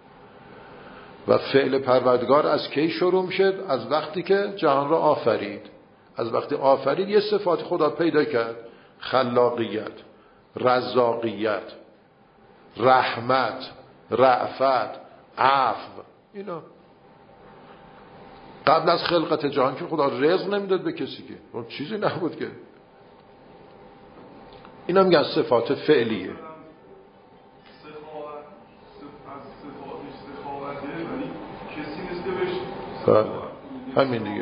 و فعل پروردگار از کی شروع میشه؟ از وقتی که جهان را آفرید. از وقتی آفرید یه صفات خدا پیدا کرد: خلاقیت، رزاقیت، رحمت، رأفت، عفو. اینا قبل از خلقت جهان که خدا رزق نمیداد به کسی، که اون چیزی نبود که. اینا میگن صفات فعلیه. بله همین دیگه.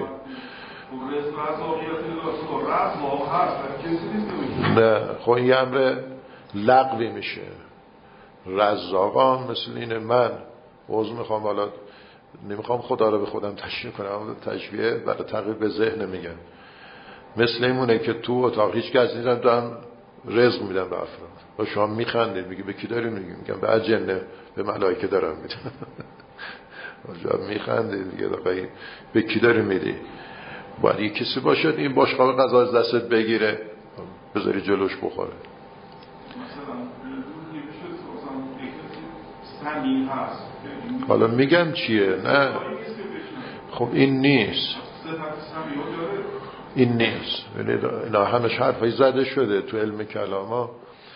نه خب این یه امر لغوی میشه. رزاقان مثل اینه. من عوض میخوام، حالا نمیخوام خدا رو به خودم تشبیه کنم، اما تشبیه برای تقریب به ذهن میگن. مثل اینونه که تو اتاق هیچ کس نیستن، دارن رزق میدن به افراد و شما میخندید، میگی به کی داری میگی؟ میگم به جنه، به ملائکه دارم میدن. اونجا میخندید دیگه، دقیقا به کی داری میدی؟ باید یه کسی باشد این باشقاب غذا از دستت بگیره بذاری جلوش بخوره. حالا میگم چیه؟ نه خب این نیست، این نیست. اینا همش حرفای زده شده تو علم کلام ها.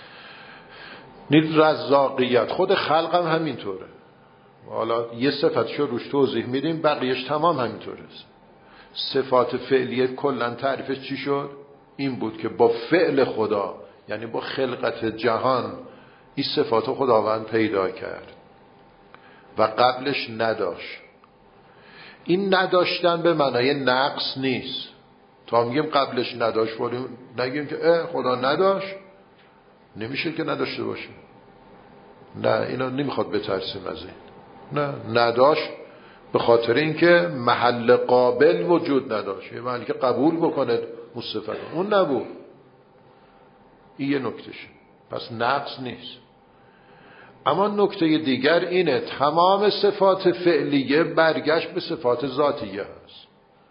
نید رزاقیت خود خلق هم همینطوره. حالا یه صفتشو روش توضیح میدیم، بقیهش تمام همینطوره. صفات فعلیه کلن تعریفش چی شد؟ این بود که با فعل خدا، یعنی با خلقت جهان، این صفات خداوند پیدا کرد و قبلش نداشت. این نداشتن به معنای نقص نیست. تا میگیم قبلش نداشت ولی نگیم که اه خدا نداشت، نمیشه که نداشته باشه. نه اینا نمیخواد بترسیم از این. نه نداشت به خاطر اینکه محل قابل وجود نداشت، یه محلی که قبول بکنه مصطفی اون نبود. این یه نکتشه، پس نقص نیست. اما نکته دیگر اینه تمام صفات فعلیه برگشت به صفات ذاتیه هست.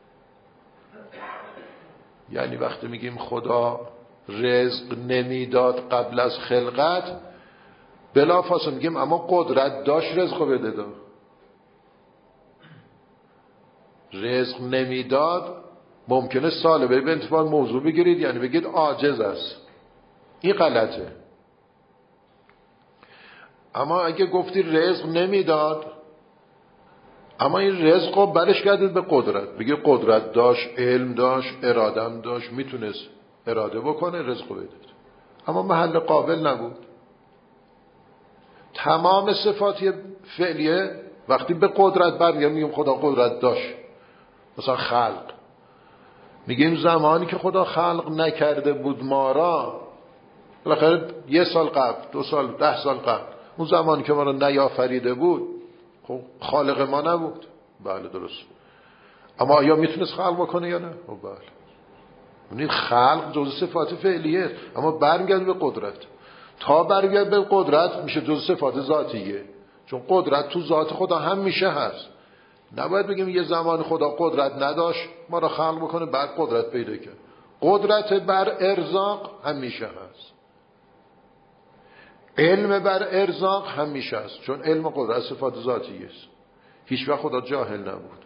یعنی وقتی میگیم خدا رزق نمیداد قبل از خلقت، بلافاصله میگیم اما قدرت داشت رزق بده داد. رزق نمیداد ممکنه ساله برید به انتفاع موضوع بگیرید، یعنی بگید عاجز است. این غلطه. اما اگه گفتی رزق نمیداد، اما این رزق رو برش کردید به قدرت، بگی قدرت داشت، علم داشت، ارادم داشت، میتونست اراده بکنه رزق بدید، اما محل قابل نبود. تمام صفات فعلیه وقتی به قدرت برمیگردیم میگیم خدا قدرت داشت. مثلا خلق، میگیم زمانی که خدا خلق نکرده بود ما را، بالاخره یه سال قبل، دو سال، ده سال قبل، اون زمانی که ما را نیافریده بود، خب خالق ما نبود. بله درست. اما آیا میتونست خلق بکنه یا نه؟ خب بله. یعنی خلق جزء صفات فعلیه، اما برمیگرده به قدرت. تا برگرده به قدرت میشه جزء صفات ذاتیه، چون قدرت تو ذات خدا هم میشه هست. نباید بگیم یه زمان خدا قدرت نداشت ما را خلق بکنه بعد قدرت پیدا کرد. قدرت بر ارزاق همیشه هست، علم بر ارزاق همیشه هست، چون علم و قدرت صفات ذاتیه است. هیچ وقت خدا جاهل نبود.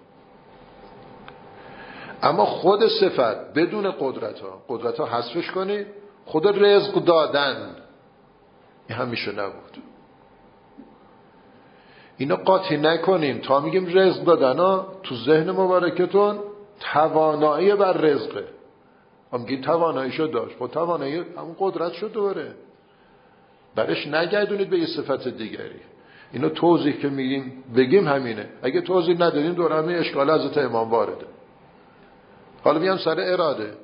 اما خود صفت بدون قدرت ها، قدرت ها حذفش کنید، خود رزق دادن این همیشه نبود. اینو قاطی نکنیم. تا میگیم رزق دادن ها، تو ذهن مبارکتون توانایی بر رزقه. ما میگیم تواناییشو داشت، خب توانایی همون قدرت شد دوباره، برش نگردونید به یه صفت دیگری. اینو توضیح که میگیم بگیم همینه. اگه توضیح ندادیم دور همه اشکال حضرت امام وارده. حالا میام سر اراده.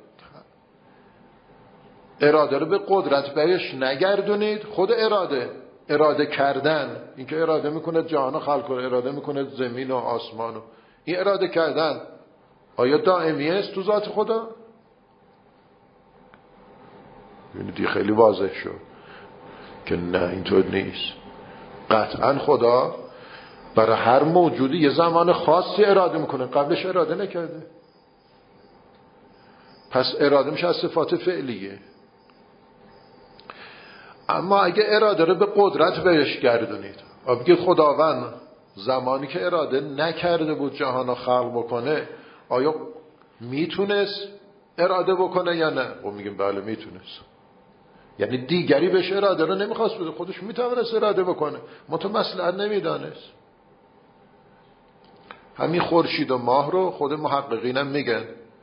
اراده رو به قدرت برش نگردونید. خود اراده، اراده کردن، اینکه اراده میکنه جهان خلق کنه، اراده میکنه زمین و آسمان و این اراده کردن آیا دائمی است تو ذات خدا؟ یعنی خیلی واضح شد که نه، اینطور نیست. قطعا خدا برای هر موجودی یه زمان خاصی اراده میکنه، قبلش اراده نکرده. پس اراده میشه از صفات فعلیه. اما اگه اراده رو به قدرت بهش گردونید و بگید خداوند زمانی که اراده نکرده بود جهان رو خلق بکنه آیا میتونست اراده بکنه یا نه؟ و میگیم بله میتونست. یعنی دیگری بهش اراده رو نمیخواست بده، خودش میتونست اراده بکنه، متمثلا نمیدانست. همین خورشید و ماه رو خود محققین هم میگن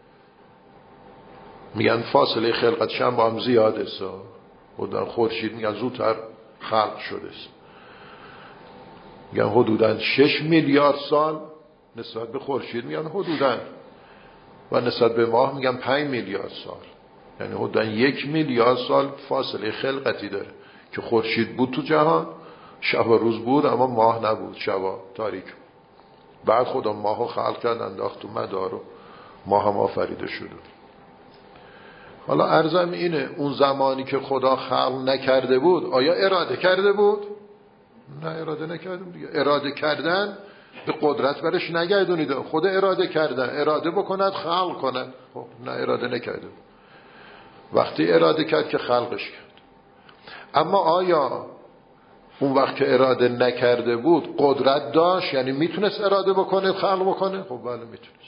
میگن فاصله خلقتش هم با هم زیاده است. خود خورشید میگن زودتر خلق شده است، میگن حدوداً شش میلیارد سال نسبت به خورشید میگن حدوداً، و نسبت به ماه میگن پنج میلیارد سال. یعنی حدوداً یک میلیارد سال فاصله خلقتی داره که خورشید بود تو جهان، شب و روز بود، اما ماه نبود، شب تاریک. بعد خدا ماهو خلق کرد انداخت تو مدار و ماه هم آفریده شد. حالا عرضم اینه، اون زمانی که خدا خلق نکرده بود آیا اراده کرده بود؟ نه، اراده نکرده بود دیگه. اراده کردن به قدرت برش نگردونید. خود اراده کردن، اراده بکند خلق کند. خب نه، اراده نکرده بود. وقتی اراده کرد که خلقش کرد. اما آیا اون وقت که اراده نکرده بود قدرت داشت؟ یعنی میتونست اراده بکنه خلق بکنه؟ خب بله میتونست.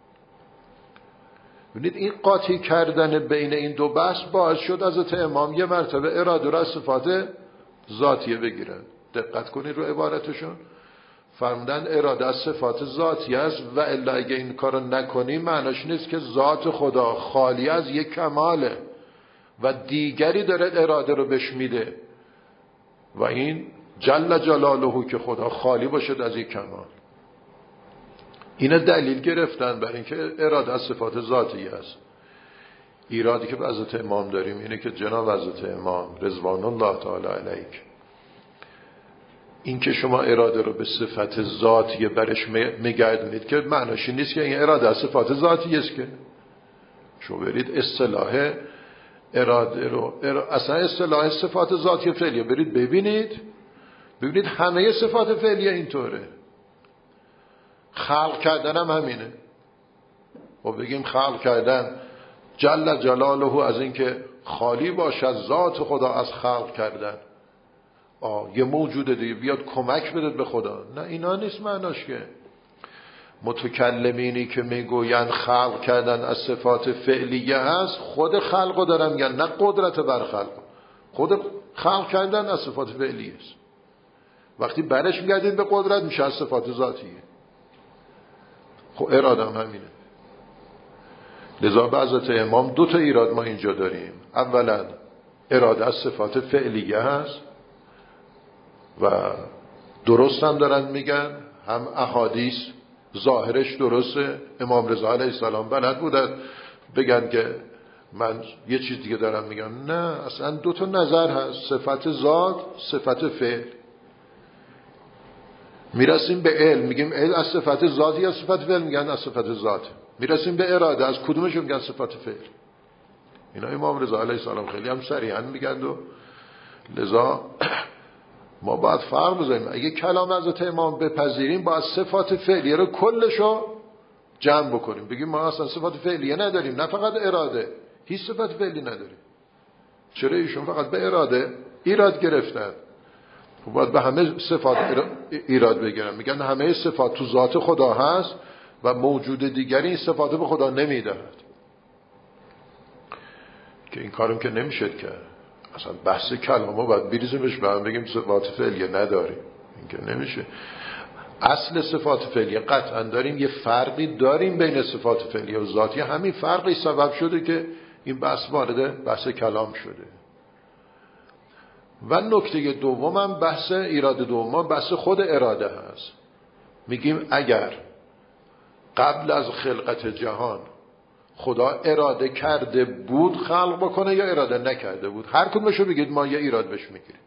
ببینید این قاطی کردن بین این دو بحث باعث شد حضرت امام یه مرتبه اراده را از صفات ذاتیه بگیرن. دقت کنید رو عبارتشون. فرمودن اراده از صفات ذاتی است و الا اگه این کارو نکنیم معناش نیست که ذات خدا خالی از یک کماله و دیگری داره اراده رو بهش میده و این جل جلاله که خدا خالی باشد از یک کمال. اینا دلیل گرفتن بر اینکه اراده از صفات ذاتی است. ایرادی که به حضرت امام داریم اینه که جناب حضرت امام رضوان الله تعالی علیه این که شما اراده رو به صفت ذاتی برش میگردونید که معناش نیست که این اراده از صفات ذاتی است. که شما برید اصطلاح اراده رو اصلا اصطلاح صفات ذاتی فعلیه برید ببینید، ببینید همه صفات فعلیه اینطوره. خلق کردن هم همینه. و بگیم خلق کردن جل جلاله از اینکه خالی باشد ذات خدا از خلق کردن، آه یه موجوده دیگه بیاد کمک بده به خدا، نه اینا نیست معناش. که متکلمینی که میگوین خلق کردن از صفات فعلیه هست خود خلقو دارن میگن، نه قدرت بر خلق. خود خلق کردن از صفات فعلیه است. وقتی برش میگردید به قدرت میشه از صفات ذاتیه. خب اراده هم همینه. لذا به حضرت امام دو تا ایراد ما اینجا داریم. اولا اراده از صفات فعلیه هست و درست هم دارن میگن، هم احادیث ظاهرش درسته. امام رضا علیه السلام بلد بودن بگن که من یه چیز دیگه دارم میگم. نه، اصلا دو تا نظر هست، صفت ذات، صفت فعل. میرسیم به علم میگیم علم از صفت ذاتی یا صفت فعل، میگن از صفت ذات. میرسیم به اراده، از کدومشون میگن صفت فعل. اینا امام رضا علیه السلام خیلی هم صریحا میگن و لذا ما باید فرق بزنیم. اگه کلام حضرت امام بپذیریم باید صفات فعلیه رو کلشو جمع بکنیم، بگیم ما اصلا صفات فعلیه نداریم، نه فقط اراده، هیچ صفت فعلی نداریم. چرا؟ ایشون فقط به اراده ایراد گرفتن. خب باید به همه صفات ایراد بگیرن. میگن همه صفات تو ذات خدا هست و موجود دیگری این صفات به خدا نمیدهد، که این کارم که نمیشه کرد. اصلا بحث کلامو باید بریزیمش به هم بگیم صفات فعلیه نداریم، این که نمیشه. اصل صفات فعلیه قطعا داریم، یه فرقی داریم بین صفات فعلیه و ذاتی. همین فرقی سبب شده که این بحث وارد بحث کلام شده. و نکته دومم بحث ایراد دوم بحث خود اراده هست. میگیم اگر قبل از خلقت جهان خدا اراده کرده بود خلق بکنه یا اراده نکرده بود، هر کدومشو بگید ما یه ایراد بهش میگیریم.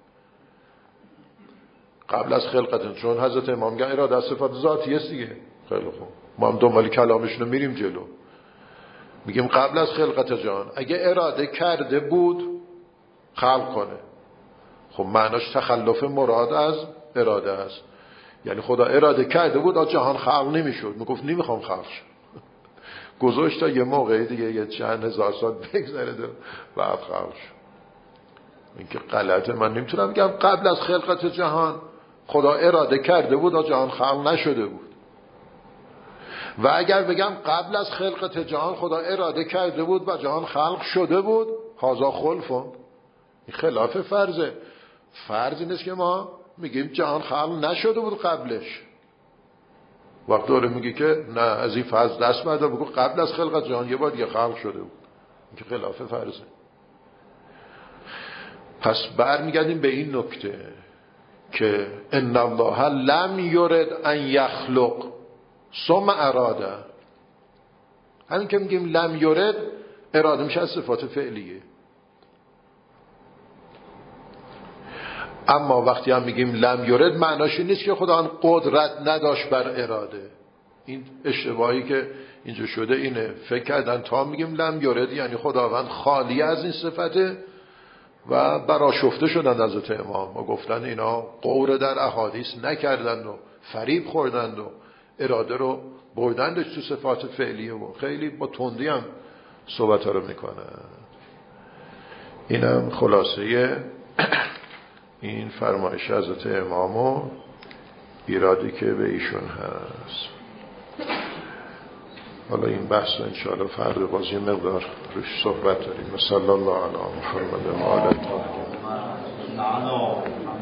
قبل از خلقت، چون حضرت امام میگن اراده از صفات ذاتی است دیگه. خیلی خوب، ما هم دنبال کلامشون میریم جلو. میگیم قبل از خلقت جهان اگه اراده کرده بود خلق کنه، خب معناش تخلف مراد از اراده است. یعنی خدا اراده کرده بود از جهان خلق نمیشد، میگفت نمیخوام خلق شد، گذاشت تا یه موقعی دیگه یه چند هزار سال بگذره بعد خلق شد. این که غلطه. من نمیتونم بگم قبل از خلقت جهان خدا اراده کرده بود از جهان خلق نشده بود. و اگر بگم قبل از خلقت جهان خدا اراده کرده بود و جهان خلق شده بود، هازا خلفون، این خلاف فرضه. فرض این است که ما میگیم جهان خلق نشده بود قبلش. وقت داره میگه که نه، از این فرض دست بردار، بگو قبل از خلقت جهان یه بار دیگه خلق شده بود. این که خلاف فرضه. پس برمیگردیم به این نکته که ان الله لم یرد ان یخلق ثم اراده. همین که میگیم لم یرد، اراده میشه از صفات فعلیه. اما وقتی هم میگیم لم یرد، معناش این نیست که خدا هم قدرت نداشت بر اراده. این اشتباهی که اینجا شده اینه، فکر کردن تا میگیم لم یرد یعنی خداوند خالی از این صفته و برآشفته شدن حضرت امام و گفتن اینا قور در احادیث نکردند و فریب خوردند و اراده رو بردندش تو صفات فعلیه و خیلی با تندی هم صحبت ها رو میکنن. اینم خلاصه این فرمایش حضرت امام و ایرادی که به ایشون هست. حالا این بحث رو انشاءالله فردا باز یه مقدار روش صحبت داریم. صلی الله علی محمد و آله.